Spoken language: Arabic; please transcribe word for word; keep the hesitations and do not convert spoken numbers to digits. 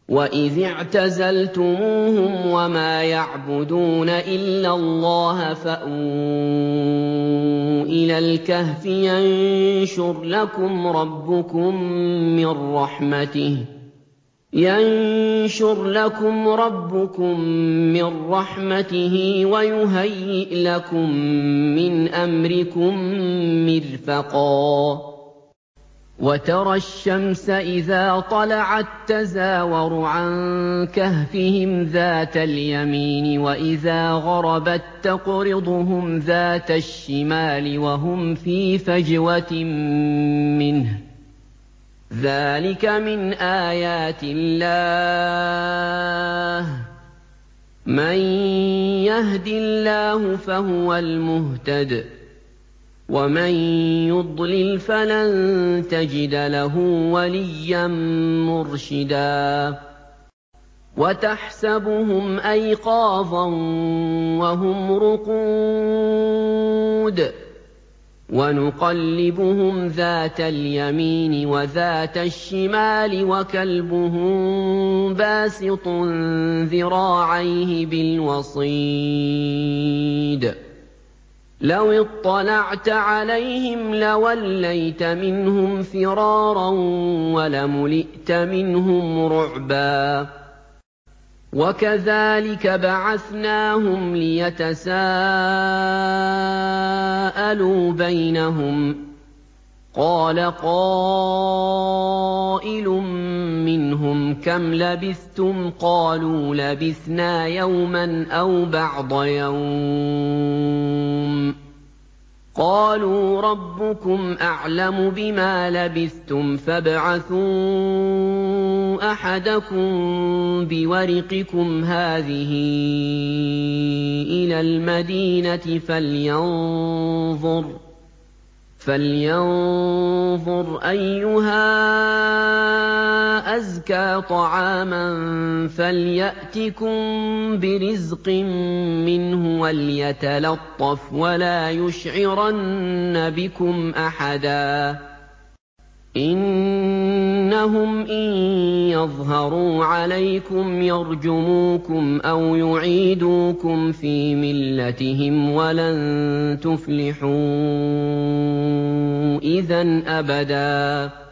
وَإِذِ اعْتَزَلْتُمُوهُمْ وَمَا يَعْبُدُونَ إِلَّا اللَّهَ فَأْوُوا إِلَى الْكَهْفِ يَنشُرْ لَكُمْ رَبُّكُم مِّن رَّحْمَتِهِ يَنشُرْ لَكُمْ رَبُّكُم مِّن رَّحْمَتِهِ وَيُهَيِّئْ لَكُم مِّنْ أَمْرِكُم مِّرْفَقًا وَتَرَى الشَّمْسَ إِذَا طَلَعَت تَّزَاوَرُ عَن كَهْفِهِمْ ذَاتَ الْيَمِينِ وَإِذَا غَرَبَت تَّقْرِضُهُمْ ذَاتَ الشِّمَالِ وَهُمْ فِي فَجْوَةٍ مِّنْهُ ۚ ذَٰلِكَ مِنْ آيَاتِ اللَّهِ ۗ مَن يَهْدِ اللَّهُ فَهُوَ الْمُهْتَدِ ۖ وَمَن يُضْلِلْ فَلَن تَجِدَ لَهُ وَلِيًّا مُّرْشِدًا وَتَحْسَبُهُمْ أَيْقَاظًا وَهُمْ رُقُودٌ وَنُقَلِّبُهُمْ ذَاتَ الْيَمِينِ وَذَاتَ الشِّمَالِ وَكَلْبُهُم بَاسِطٌ ذِرَاعَيْهِ بِالْوَصِيدِ لَوِ اطَّلَعْتَ عَلَيْهِمْ لَوَلَّيْتَ مِنْهُمْ فِرَارًا وَلَمُلِئْتَ مِنْهُمْ رُعْبًا وَكَذَٰلِكَ بَعَثْنَاهُمْ لِيَتَسَاءَلُوا بَيْنَهُمْ ۚ قَالَ قَائِلٌ مِّنْهُمْ كَمْ لَبِثْتُمْ ۖ قَالُوا لَبِثْنَا يَوْمًا أَوْ بَعْضَ يَوْمٍ ۚ قَالُوا رَبُّكُمْ أَعْلَمُ بِمَا لَبِثْتُمْ فَابْعَثُوا أَحَدَكُم بِوَرِقِكُمْ هَٰذِهِ إِلَى الْمَدِينَةِ فَلْيَنظُرْ فَلْيَنظُرْ أَيُّهَا أَزْكَىٰ طَعَامًا فَلْيَأْتِكُم بِرِزْقٍ مِّنْهُ وَلْيَتَلَطَّفْ وَلَا يُشْعِرَنَّ بِكُمْ أَحَدًا إِنَّهُمْ إِن يَظْهَرُوا عَلَيْكُمْ يَرْجُمُوكُمْ أَوْ يُعِيدُوكُمْ فِي مِلَّتِهِمْ وَلَن تُفْلِحُوا إِذًا أَبَدًا